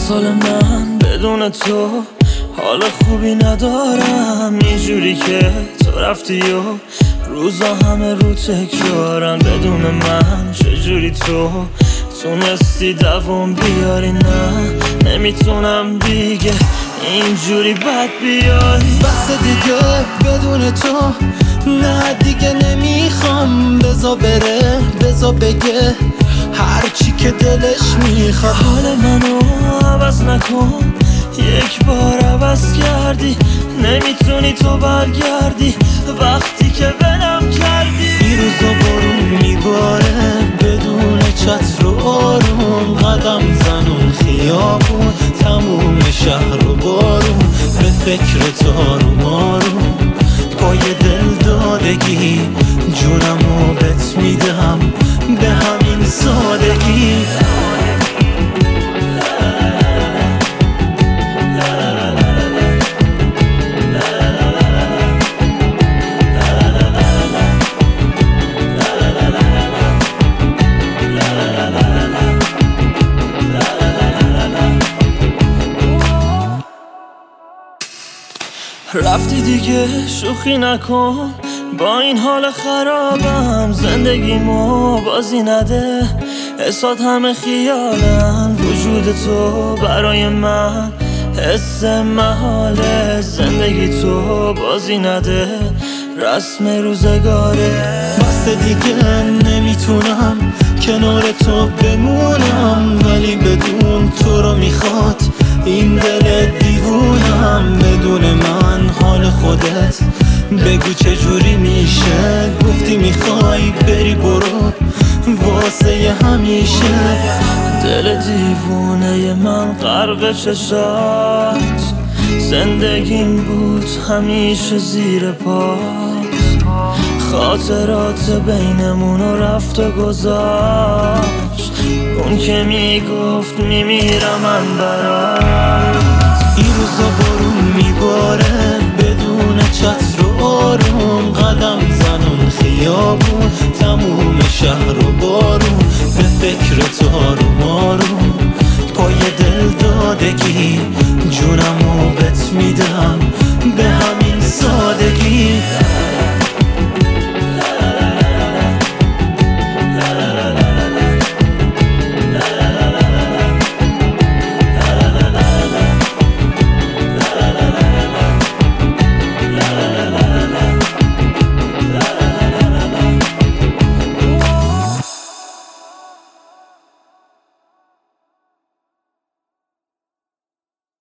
سال من بدون تو حال خوبی ندارم، اینجوری که تو رفتی و روزا همه رو تکرارن. بدون من چجوری تو تونستی دوام بیاری؟ نه نمیتونم دیگه اینجوری بد بیاری. بس دیگه بدون تو، نه دیگه نمیخوام. بزا بره بزا بگه هرچی که دلش میخواد. حال منو عوض نکن، یک بار عوض کردی، نمیتونی تو برگردی وقتی که ولم کردی. این روزا بارون میباره بدون چتر و آروم، قدم زنون خیابون تموم شهر و بارون، به فکر تو آروم آروم پای دل دادگی جونمو بهت میدم به همین سادگی. رفتی دیگه شوخی نکن با این حال خرابم، زندگیمو بازی نده، حسات همه خیالن. وجود تو برای من حس محاله، زندگی تو بازی نده، رسم روزگاره. بس دیگه نمیتونم کنار تو بمونم، ولی بدون تو رو میخواد این دل دیوونم. بدون من حال خودت بگو چجوری میشه، گفتی میخوای بری برو واسه همیشه. دل دیوونه من غرق چشات، زندگیم بود همیشه زیر پات، خاطرات بینمونو رفت و گذاشت، اون که میگفت میمیرم من برات. این روزا بارون میباره بدون چتر و آروم، قدم زنون خیابون تموم شهر و بارون، به فکر تو آروم آروم پای دل دادگی جونمو بهت میدم به همین سادگی.